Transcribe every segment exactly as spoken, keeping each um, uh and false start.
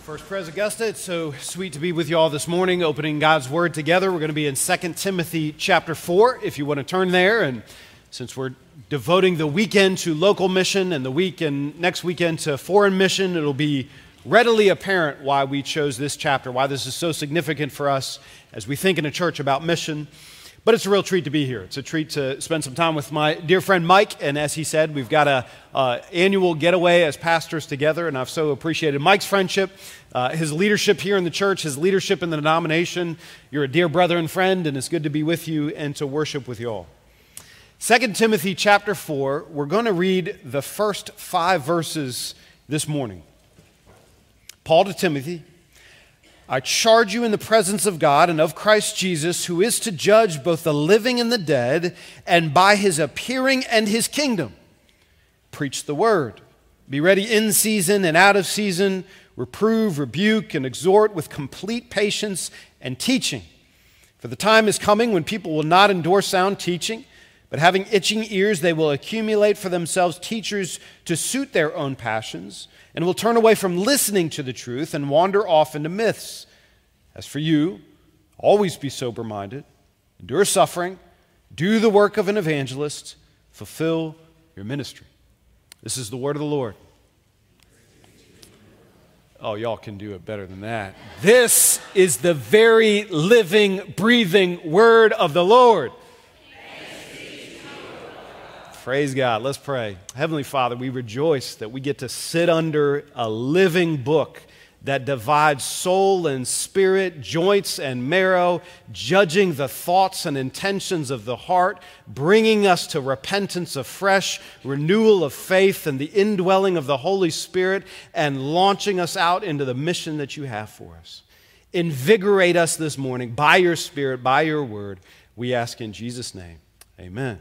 First Pres Augusta, it's so sweet to be with you all this morning, opening God's Word together. We're going to be in Second Timothy chapter four, if you want to turn there. And since we're devoting the weekend to local mission and the weekend, next weekend to foreign mission, it'll be readily apparent why we chose this chapter, why this is so significant for us as we think in a church about mission. But it's a real treat to be here. It's a treat to spend some time with my dear friend Mike. And as he said, we've got a uh, annual getaway as pastors together. And I've so appreciated Mike's friendship, uh, his leadership here in the church, his leadership in the denomination. You're a dear brother and friend, and it's good to be with you and to worship with you all. Second Timothy chapter four, we're going to read the first five verses this morning. Paul to Timothy. I charge you in the presence of God and of Christ Jesus, who is to judge both the living and the dead, and by his appearing and his kingdom. Preach the word. Be ready in season and out of season. Reprove, rebuke, and exhort with complete patience and teaching. For the time is coming when people will not endure sound teaching, but having itching ears, they will accumulate for themselves teachers to suit their own passions, and will turn away from listening to the truth and wander off into myths. As for you, always be sober-minded, endure suffering, do the work of an evangelist, fulfill your ministry. This is the word of the Lord. Oh, y'all can do it better than that. This is the very living, breathing word of the Lord. Praise God. Let's pray. Heavenly Father, we rejoice that we get to sit under a living book that divides soul and spirit, joints and marrow, judging the thoughts and intentions of the heart, bringing us to repentance afresh, renewal of faith, and the indwelling of the Holy Spirit, and launching us out into the mission that you have for us. Invigorate us this morning by your Spirit, by your word. We ask in Jesus' name. Amen.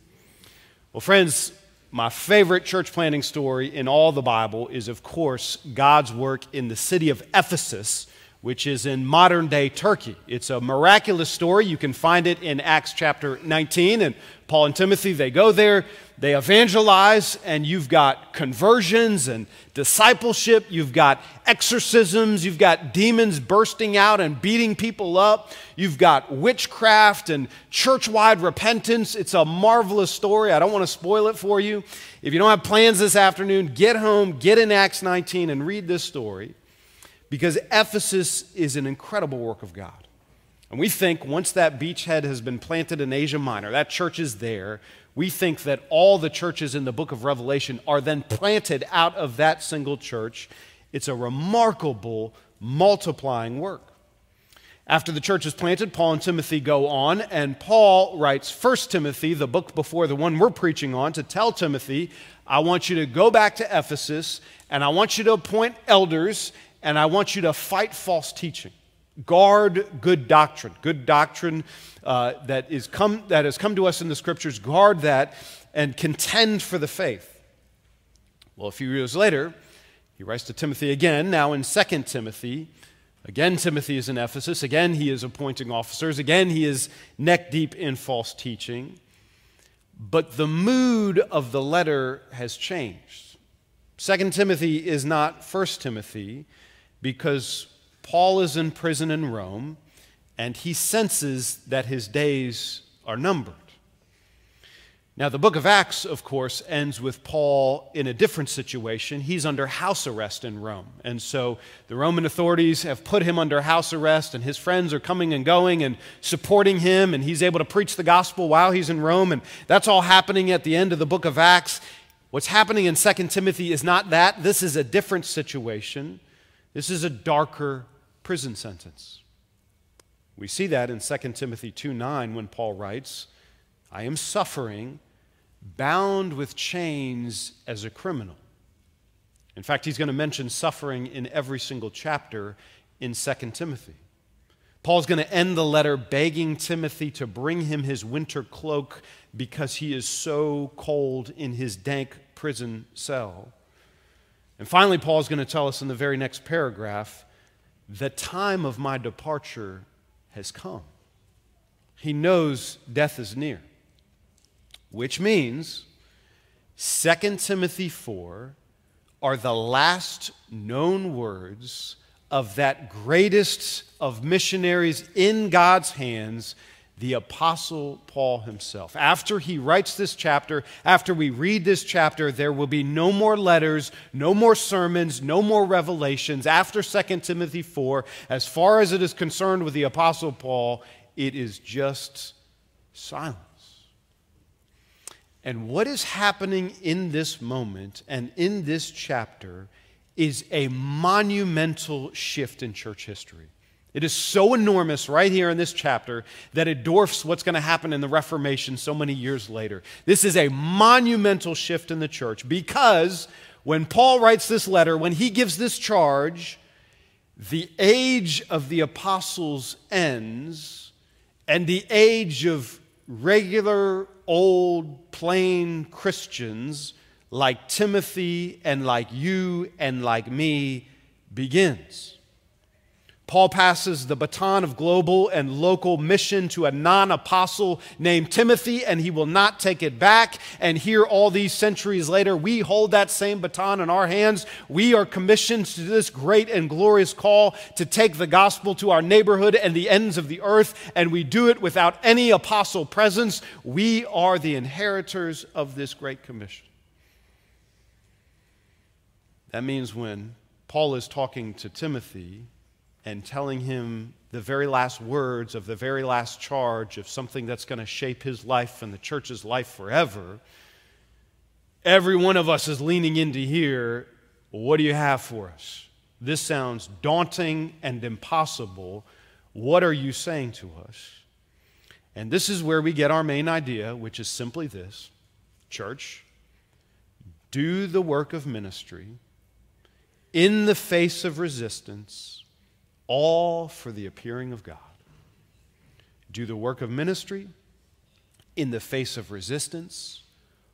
Well, friends, my favorite church planting story in all the Bible is, of course, God's work in the city of Ephesus, which is in modern-day Turkey. It's a miraculous story. You can find it in Acts chapter nineteen, and Paul and Timothy, they go there, they evangelize, and you've got conversions and discipleship, you've got exorcisms, you've got demons bursting out and beating people up, you've got witchcraft and church-wide repentance. It's a marvelous story. I don't want to spoil it for you. If you don't have plans this afternoon, get home, get in Acts nineteen and read this story, because Ephesus is an incredible work of God. And we think once that beachhead has been planted in Asia Minor, that church is there, we think that all the churches in the book of Revelation are then planted out of that single church. It's a remarkable, multiplying work. After the church is planted, Paul and Timothy go on, and Paul writes First Timothy, the book before the one we're preaching on, to tell Timothy, I want you to go back to Ephesus, and I want you to appoint elders, and I want you to fight false teaching. Guard good doctrine. Good doctrine uh, that is come that has come to us in the Scriptures. Guard that and contend for the faith. Well, a few years later, he writes to Timothy again, now in Second Timothy. Again, Timothy is in Ephesus. Again, he is appointing officers. Again, he is neck deep in false teaching. But the mood of the letter has changed. Second Timothy is not First Timothy, because Paul is in prison in Rome, and he senses that his days are numbered. Now, the book of Acts, of course, ends with Paul in a different situation. He's under house arrest in Rome. And so the Roman authorities have put him under house arrest, and his friends are coming and going and supporting him, and he's able to preach the gospel while he's in Rome. And that's all happening at the end of the book of Acts. What's happening in Second Timothy is not that. This is a different situation. This is a darker prison sentence. We see that in Second Timothy two nine when Paul writes, I am suffering, bound with chains as a criminal. In fact, he's going to mention suffering in every single chapter in Second Timothy. Paul's going to end the letter begging Timothy to bring him his winter cloak because he is so cold in his dank prison cell. And finally, Paul's going to tell us in the very next paragraph, the time of my departure has come. He knows death is near, which means Second Timothy four are the last known words of that greatest of missionaries in God's hands, the Apostle Paul himself. After he writes this chapter, after we read this chapter, there will be no more letters, no more sermons, no more revelations. After Second Timothy four, as far as it is concerned with the Apostle Paul, it is just silence. And what is happening in this moment and in this chapter is a monumental shift in church history. It is so enormous right here in this chapter that it dwarfs what's going to happen in the Reformation so many years later. This is a monumental shift in the church because when Paul writes this letter, when he gives this charge, the age of the apostles ends and the age of regular, old, plain Christians like Timothy and like you and like me begins. Paul passes the baton of global and local mission to a non-apostle named Timothy, and he will not take it back. And here, all these centuries later, we hold that same baton in our hands. We are commissioned to this great and glorious call to take the gospel to our neighborhood and the ends of the earth, and we do it without any apostle presence. We are the inheritors of this great commission. That means when Paul is talking to Timothy and telling him the very last words of the very last charge of something that's going to shape his life and the church's life forever, every one of us is leaning in to hear, what do you have for us? This sounds daunting and impossible. What are you saying to us? And this is where we get our main idea, which is simply this: church, do the work of ministry in the face of resistance, all for the appearing of God. Do the work of ministry in the face of resistance,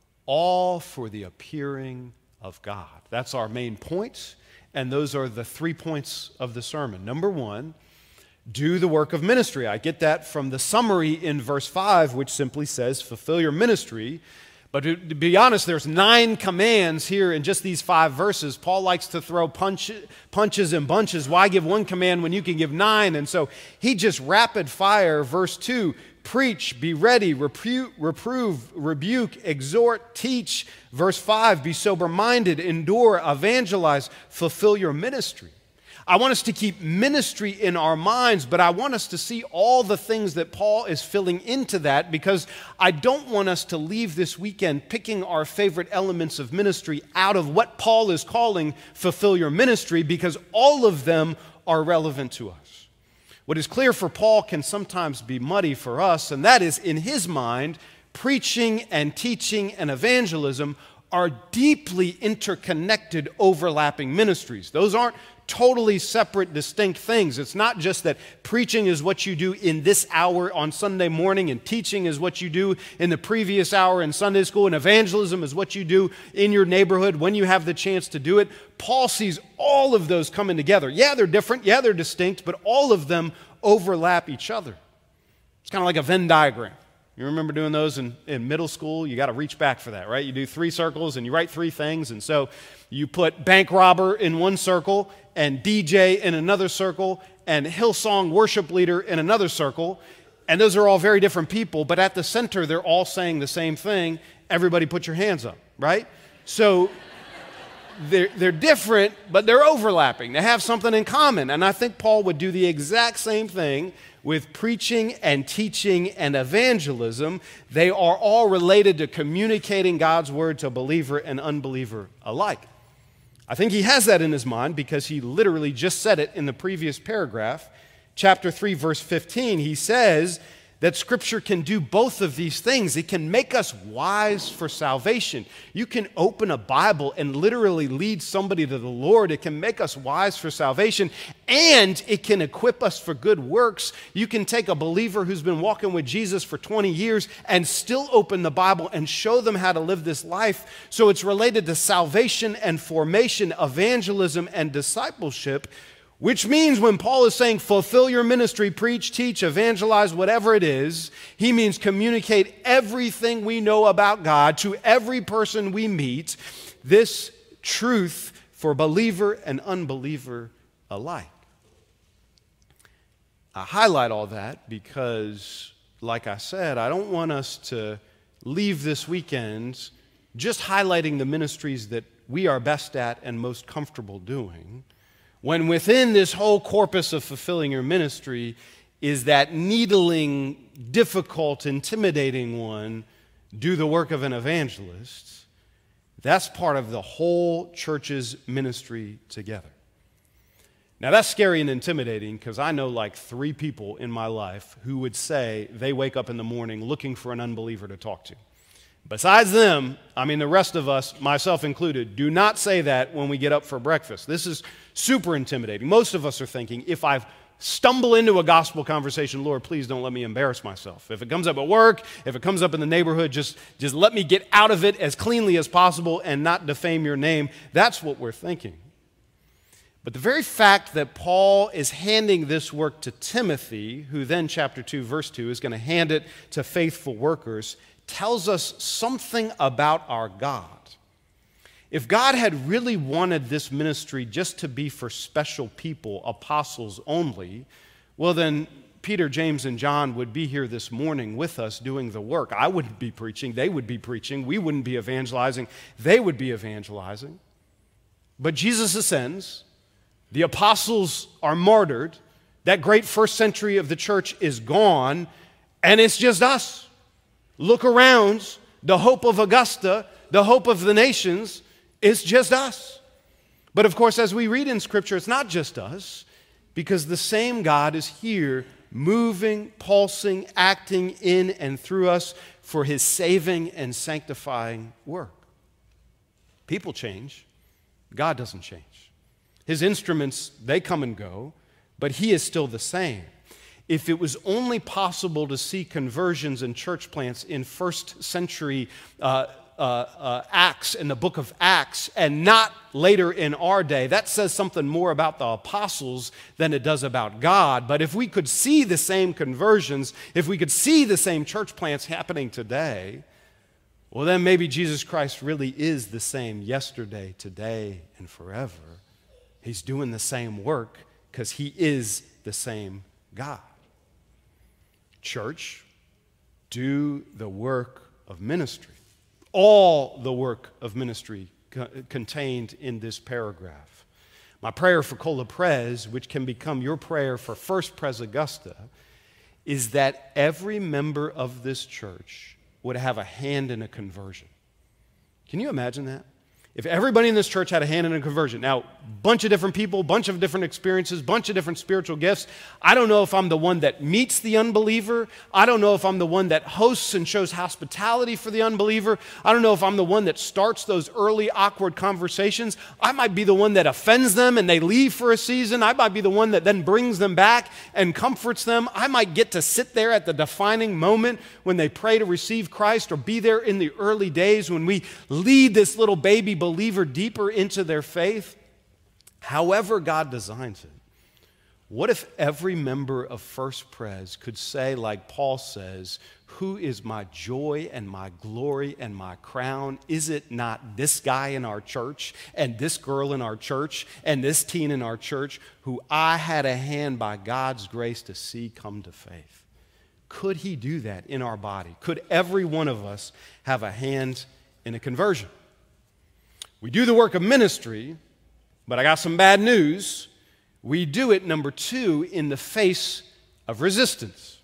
all for the appearing of God. That's our main point, and those are the three points of the sermon. Number one, do the work of ministry. I get that from the summary in verse five, which simply says, fulfill your ministry. But to, to be honest, there's nine commands here in just these five verses. Paul likes to throw punch, punches and bunches. Why give one command when you can give nine? And so he just rapid fire, verse two, preach, be ready, reprove, reprove, rebuke, exhort, teach. Verse five, be sober-minded, endure, evangelize, fulfill your ministry. I want us to keep ministry in our minds, but I want us to see all the things that Paul is filling into that, because I don't want us to leave this weekend picking our favorite elements of ministry out of what Paul is calling fulfill your ministry, because all of them are relevant to us. What is clear for Paul can sometimes be muddy for us, and that is, in his mind, preaching and teaching and evangelism are deeply interconnected, overlapping ministries. Those aren't totally separate, distinct things. It's not just that preaching is what you do in this hour on Sunday morning, and teaching is what you do in the previous hour in Sunday school, and evangelism is what you do in your neighborhood when you have the chance to do it. Paul sees all of those coming together. Yeah, they're different. Yeah, they're distinct, but all of them overlap each other. It's kind of like a Venn diagram. You remember doing those in, in middle school? You got to reach back for that, right? You do three circles and you write three things. And so you put bank robber in one circle and D J in another circle and Hillsong worship leader in another circle. And those are all very different people, but at the center, they're all saying the same thing. Everybody put your hands up, right? So they're, they're different, but they're overlapping. They have something in common. And I think Paul would do the exact same thing with preaching and teaching and evangelism. They are all related to communicating God's word to believer and unbeliever alike. I think he has that in his mind because he literally just said it in the previous paragraph. Chapter three, verse fifteen, he says that Scripture can do both of these things. It can make us wise for salvation. You can open a Bible and literally lead somebody to the Lord. It can make us wise for salvation, and it can equip us for good works. You can take a believer who's been walking with Jesus for twenty years and still open the Bible and show them how to live this life. So it's related to salvation and formation, evangelism and discipleship. Which means when Paul is saying fulfill your ministry, preach, teach, evangelize, whatever it is, he means communicate everything we know about God to every person we meet, this truth for believer and unbeliever alike. I highlight all that because, like I said, I don't want us to leave this weekend just highlighting the ministries that we are best at and most comfortable doing, when within this whole corpus of fulfilling your ministry is that needling, difficult, intimidating one, do the work of an evangelist. That's part of the whole church's ministry together. Now, that's scary and intimidating because I know like three people in my life who would say they wake up in the morning looking for an unbeliever to talk to. Besides them, I mean, the rest of us, myself included, do not say that when we get up for breakfast. This is super intimidating. Most of us are thinking, if I stumble into a gospel conversation, Lord, please don't let me embarrass myself. If it comes up at work, if it comes up in the neighborhood, just, just let me get out of it as cleanly as possible and not defame your name. That's what we're thinking. But the very fact that Paul is handing this work to Timothy, who then, chapter two, verse two, is going to hand it to faithful workers, tells us something about our God. If God had really wanted this ministry just to be for special people, apostles only, well then Peter, James, and John would be here this morning with us doing the work. I wouldn't be preaching, they would be preaching, we wouldn't be evangelizing, they would be evangelizing. But Jesus ascends, the apostles are martyred, that great first century of the church is gone, and it's just us. Look around, the hope of Augusta, the hope of the nations, it's just us. But of course, as we read in Scripture, it's not just us, because the same God is here, moving, pulsing, acting in and through us for His saving and sanctifying work. People change. God doesn't change. His instruments, they come and go, but He is still the same. If it was only possible to see conversions and church plants in first century uh, uh, uh, Acts, in the book of Acts, and not later in our day, that says something more about the apostles than it does about God. But if we could see the same conversions, if we could see the same church plants happening today, well, then maybe Jesus Christ really is the same yesterday, today, and forever. He's doing the same work because He is the same God. Church, do the work of ministry. All the work of ministry co- contained in this paragraph. My prayer for Cola Pres, which can become your prayer for First Pres Augusta, is that every member of this church would have a hand in a conversion. Can you imagine that? If everybody in this church had a hand in a conversion, now, bunch of different people, bunch of different experiences, bunch of different spiritual gifts. I don't know if I'm the one that meets the unbeliever. I don't know if I'm the one that hosts and shows hospitality for the unbeliever. I don't know if I'm the one that starts those early awkward conversations. I might be the one that offends them and they leave for a season. I might be the one that then brings them back and comforts them. I might get to sit there at the defining moment when they pray to receive Christ, or be there in the early days when we lead this little baby believer deeper into their faith. However God designs it, what if every member of First Pres could say, like Paul says, who is my joy and my glory and my crown? Is it not this guy in our church and this girl in our church and this teen in our church who I had a hand by God's grace to see come to faith? Could He do that in our body? Could every one of us have a hand in a conversion? We do the work of ministry, but I got some bad news. We do it, number two, in the face of resistance.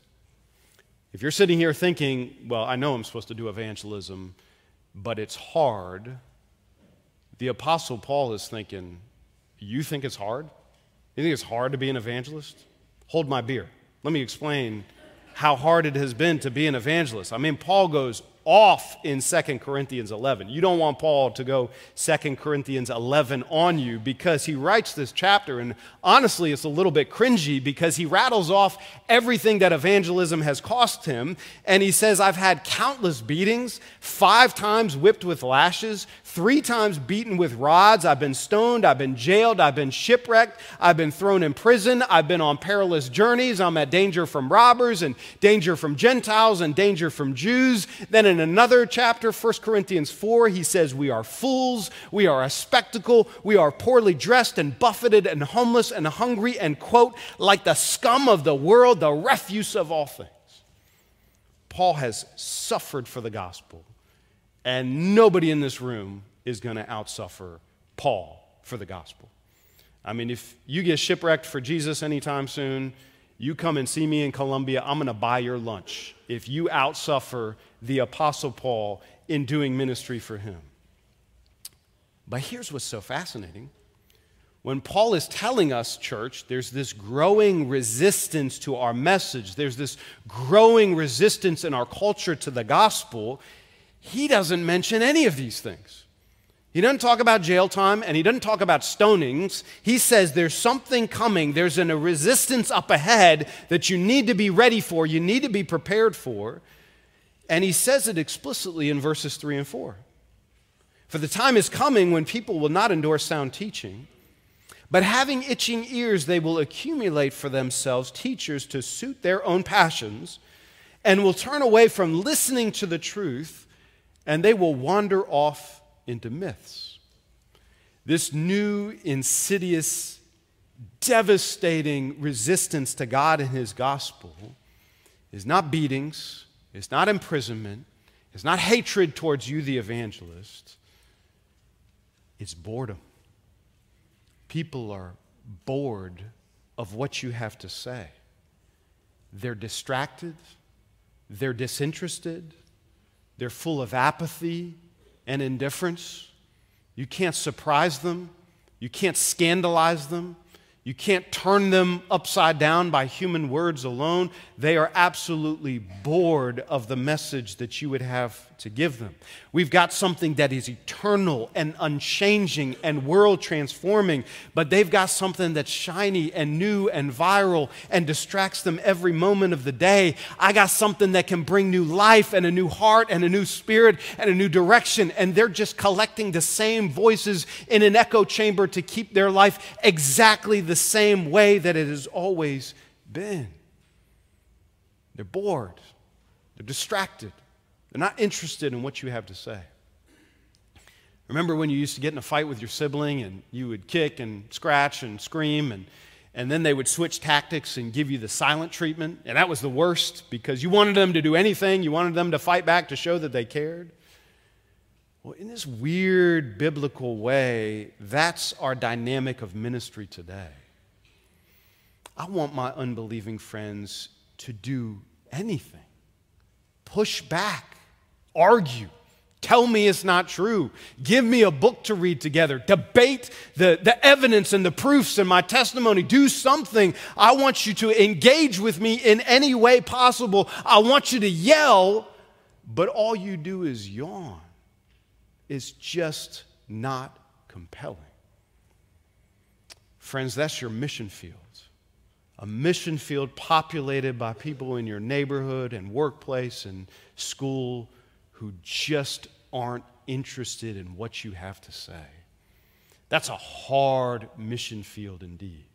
If you're sitting here thinking, well, I know I'm supposed to do evangelism, but it's hard, the Apostle Paul is thinking, you think it's hard? You think it's hard to be an evangelist? Hold my beer. Let me explain how hard it has been to be an evangelist. I mean, Paul goes off in Second Corinthians eleven. You don't want Paul to go Second Corinthians eleven on you, because he writes this chapter, and honestly, it's a little bit cringy because he rattles off everything that evangelism has cost him, and he says, I've had countless beatings, five times whipped with lashes, three times beaten with rods, I've been stoned, I've been jailed, I've been shipwrecked, I've been thrown in prison, I've been on perilous journeys, I'm at danger from robbers and danger from Gentiles and danger from Jews. Then in in another chapter, First Corinthians four, he says we are fools, we are a spectacle, we are poorly dressed and buffeted and homeless and hungry and, quote, like the scum of the world, the refuse of all things. Paul has suffered for the gospel, and nobody in this room is going to outsuffer Paul for the gospel. I mean, if you get shipwrecked for Jesus anytime soon, you come and see me in Colombia, I'm going to buy your lunch if you outsuffer the Apostle Paul in doing ministry for him. But here's what's so fascinating. When Paul is telling us, church, there's this growing resistance to our message, there's this growing resistance in our culture to the gospel, he doesn't mention any of these things. He doesn't talk about jail time, and he doesn't talk about stonings. He says there's something coming. There's an, a resistance up ahead that you need to be ready for, you need to be prepared for. And he says it explicitly in verses three and four. For the time is coming when people will not endure sound teaching, but having itching ears, they will accumulate for themselves teachers to suit their own passions, and will turn away from listening to the truth, and they will wander off into myths. This new, insidious, devastating resistance to God and his gospel is not beatings, it's not imprisonment, it's not hatred towards you, the evangelist. It's boredom. People are bored of what you have to say. They're distracted, they're disinterested, they're full of apathy and indifference. You can't surprise them. You can't scandalize them. You can't turn them upside down by human words alone. They are absolutely bored of the message that you would have to give them. We've got something that is eternal and unchanging and world transforming, but they've got something that's shiny and new and viral and distracts them every moment of the day. I got something that can bring new life and a new heart and a new spirit and a new direction, and they're just collecting the same voices in an echo chamber to keep their life exactly the same way that it has always been. They're bored. They're distracted. They're not interested in what you have to say. Remember when you used to get in a fight with your sibling and you would kick and scratch and scream, and, and then they would switch tactics and give you the silent treatment? And that was the worst because you wanted them to do anything. You wanted them to fight back to show that they cared. Well, in this weird biblical way, that's our dynamic of ministry today. I want my unbelieving friends to do anything. Push back, argue, tell me it's not true, give me a book to read together, debate the, the evidence and the proofs and my testimony, do something. I want you to engage with me in any way possible. I want you to yell, but all you do is yawn. It's just not compelling. Friends, that's your mission field. A mission field populated by people in your neighborhood and workplace and school who just aren't interested in what you have to say. That's a hard mission field indeed.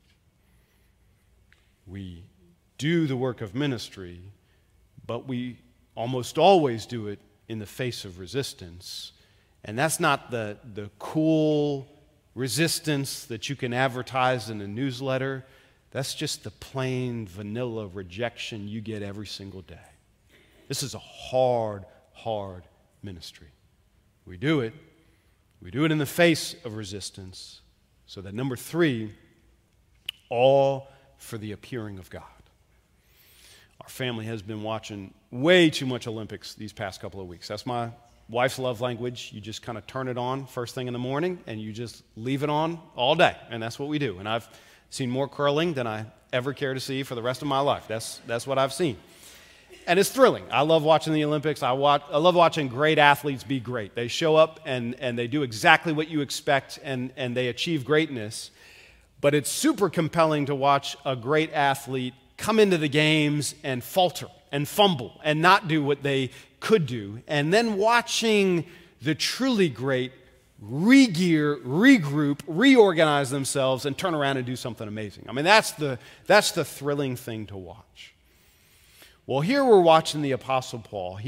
We do the work of ministry, but we almost always do it in the face of resistance. And that's not the, the cool resistance that you can advertise in a newsletter. That's just the plain vanilla rejection you get every single day. This is a hard, hard ministry. We do it. We do it in the face of resistance. So that number three, all for the appearing of God. Our family has been watching way too much Olympics these past couple of weeks. That's my wife's love language. You just kind of turn it on first thing in the morning and you just leave it on all day. And that's what we do. And I've seen more curling than I ever care to see for the rest of my life. That's, that's what I've seen. And it's thrilling. I love watching the Olympics. I, watch, I love watching great athletes be great. They show up and, and they do exactly what you expect and, and they achieve greatness. But it's super compelling to watch a great athlete come into the games and falter and fumble and not do what they could do. And then watching the truly great re-gear, regroup, reorganize themselves, and turn around and do something amazing. I mean, that's the, that's the thrilling thing to watch. Well, here we're watching the Apostle Paul. He's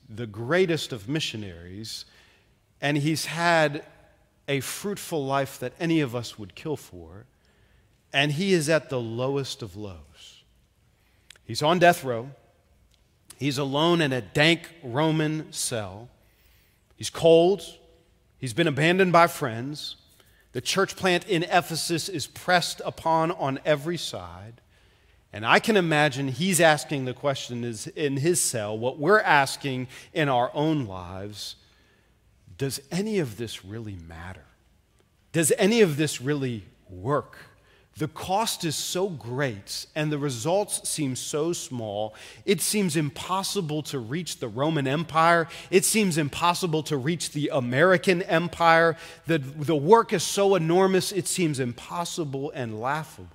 the greatest of missionaries, and he's had a fruitful life that any of us would kill for, and he is at the lowest of lows. He's on death row. He's alone in a dank Roman cell. He's cold. He's been abandoned by friends. The church plant in Ephesus is pressed upon on every side. And I can imagine he's asking the question is in his cell, what we're asking in our own lives: does any of this really matter? Does any of this really work? The cost is so great and the results seem so small. It seems impossible to reach the Roman Empire. It seems impossible to reach the American Empire. The, the work is so enormous, it seems impossible and laughable.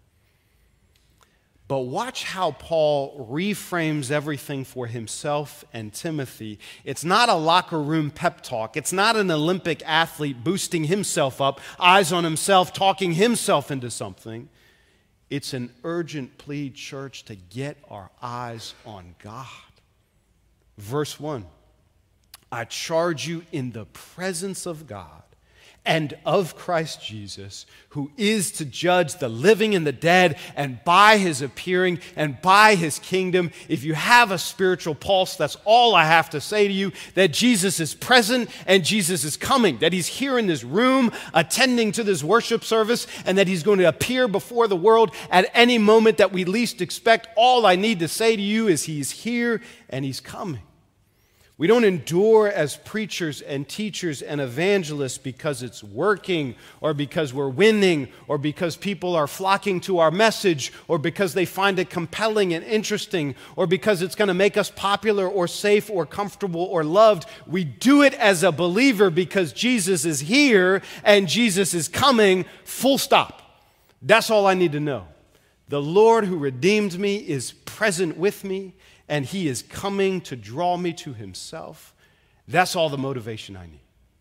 But watch how Paul reframes everything for himself and Timothy. It's not a locker room pep talk. It's not an Olympic athlete boosting himself up, eyes on himself, talking himself into something. It's an urgent plea, church, to get our eyes on God. Verse one, I charge you in the presence of God and of Christ Jesus, who is to judge the living and the dead, and by his appearing and by his kingdom. If you have a spiritual pulse, that's all I have to say to you, that Jesus is present and Jesus is coming, that he's here in this room attending to this worship service, and that he's going to appear before the world at any moment that we least expect. All I need to say to you is he's here and he's coming. We don't endure as preachers and teachers and evangelists because it's working, or because we're winning, or because people are flocking to our message, or because they find it compelling and interesting, or because it's going to make us popular or safe or comfortable or loved. We do it as a believer because Jesus is here and Jesus is coming, full stop. That's all I need to know. The Lord who redeemed me is present with me, and he is coming to draw me to himself. That's all the motivation I need.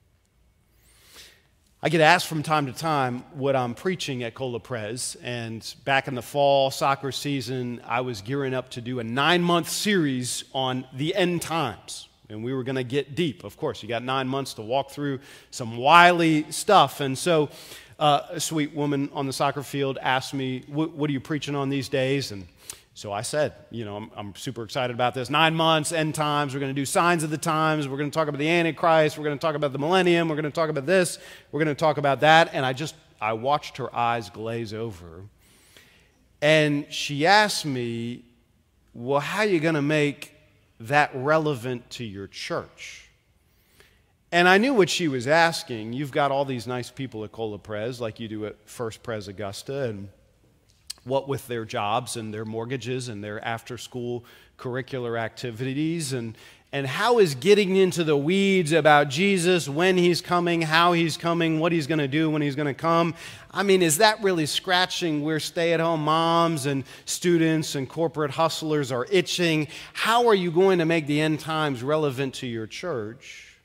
I get asked from time to time what I'm preaching at Cola Pres, and back in the fall soccer season, I was gearing up to do a nine-month series on the end times, and we were going to get deep. Of course, you got nine months to walk through some wily stuff, and so uh, a sweet woman on the soccer field asked me, what are you preaching on these days? And so I said, you know, I'm, I'm super excited about this. Nine months, end times. We're going to do signs of the times. We're going to talk about the Antichrist. We're going to talk about the millennium. We're going to talk about this. We're going to talk about that. And I just, I watched her eyes glaze over. And she asked me, well, how are you going to make that relevant to your church? And I knew what she was asking. You've got all these nice people at Cola Pres, like you do at First Pres Augusta, and what with their jobs and their mortgages and their after-school curricular activities, and, and how is getting into the weeds about Jesus, when he's coming, how he's coming, what he's going to do when he's going to come. I mean, is that really scratching where stay-at-home moms and students and corporate hustlers are itching? How are you going to make the end times relevant to your church?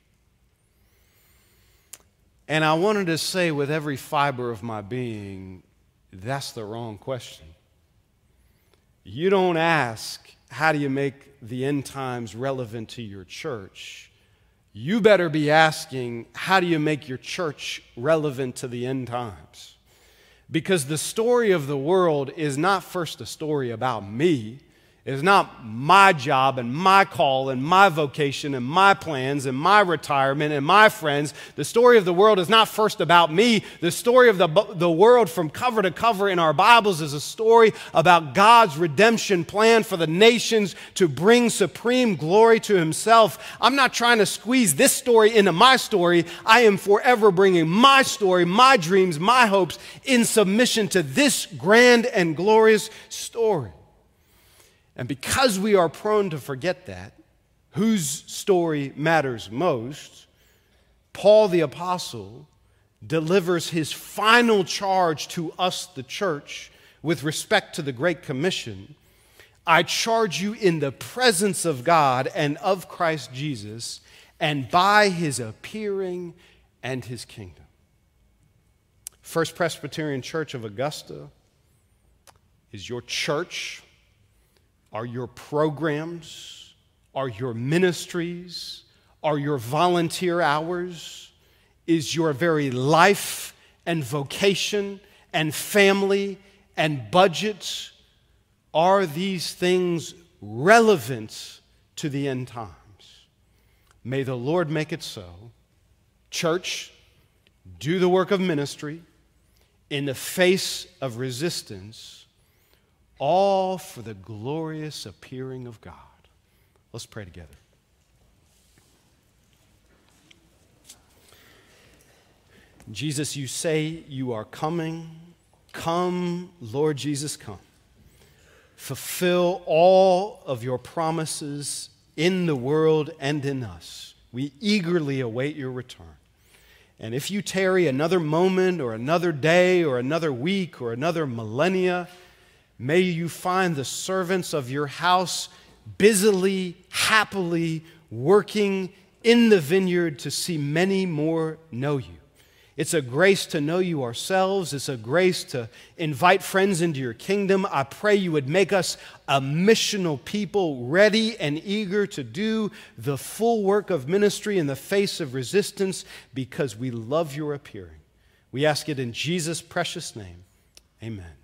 And I wanted to say with every fiber of my being, that's the wrong question. You don't ask, how do you make the end times relevant to your church? You better be asking, how do you make your church relevant to the end times? Because the story of the world is not first a story about me. It's not my job and my call and my vocation and my plans and my retirement and my friends. The story of the world is not first about me. The story of the, the world from cover to cover in our Bibles is a story about God's redemption plan for the nations to bring supreme glory to himself. I'm not trying to squeeze this story into my story. I am forever bringing my story, my dreams, my hopes in submission to this grand and glorious story. And because we are prone to forget that, whose story matters most, Paul the Apostle delivers his final charge to us, the church, with respect to the Great Commission. I charge you in the presence of God and of Christ Jesus, and by his appearing and his kingdom. First Presbyterian Church of Augusta is your church. Are your programs, Are your ministries? Are your volunteer hours? Is your very life and vocation and family and budget? Are these things relevant to the end times? May the Lord make it so. Church, do the work of ministry in the face of resistance, all for the glorious appearing of God. Let's pray together. Jesus, you say you are coming. Come, Lord Jesus, come. Fulfill all of your promises in the world and in us. We eagerly await your return. And if you tarry another moment or another day or another week or another millennia, may you find the servants of your house busily, happily working in the vineyard to see many more know you. It's a grace to know you ourselves. It's a grace to invite friends into your kingdom. I pray you would make us a missional people, ready and eager to do the full work of ministry in the face of resistance because we love your appearing. We ask it in Jesus' precious name. Amen.